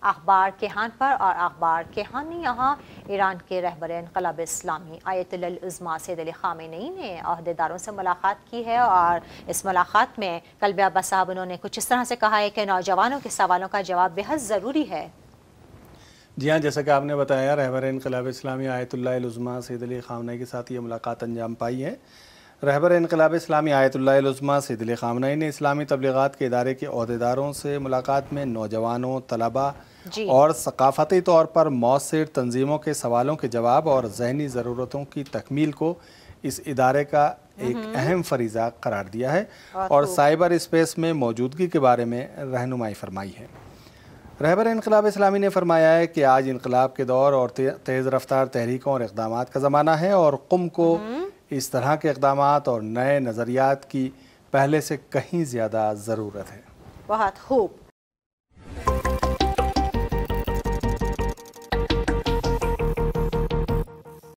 اخبار کیہان پر، اور اخبار کیہان نے یہاں ایران کے رہبر انقلاب اسلامی آیت اللہ العظمیٰ سید علی خامنئی نے عہدیداروں سے ملاقات کی ہے، اور اس ملاقات میں قلب عباس صاحب انہوں نے کچھ اس طرح سے کہا ہے کہ نوجوانوں کے سوالوں کا جواب بہت ضروری ہے۔ جی ہاں، جیسا کہ آپ نے بتایا، رہبر انقلاب اسلامی آیت اللہ العظمیٰ سید علی خامنئی کے ساتھ یہ ملاقات انجام پائی ہے۔ رہبر انقلاب اسلامی آیت اللہ العظمیٰ سید علی خامنئی نے اسلامی تبلیغات کے ادارے کے عہدیداروں سے ملاقات میں نوجوانوں، طلباء اور ثقافتی طور پر مؤثر تنظیموں کے سوالوں کے جواب اور ذہنی ضرورتوں کی تکمیل کو اس ادارے کا ایک اہم فریضہ قرار دیا ہے اور سائبر اسپیس میں موجودگی کے بارے میں رہنمائی فرمائی ہے۔ رہبر انقلاب اسلامی نے فرمایا ہے کہ آج انقلاب کے دور اور تیز رفتار تحریکوں اور اقدامات کا زمانہ ہے، اور قوم کو اس طرح کے اقدامات اور نئے نظریات کی پہلے سے کہیں زیادہ ضرورت ہے۔ بہت خوب۔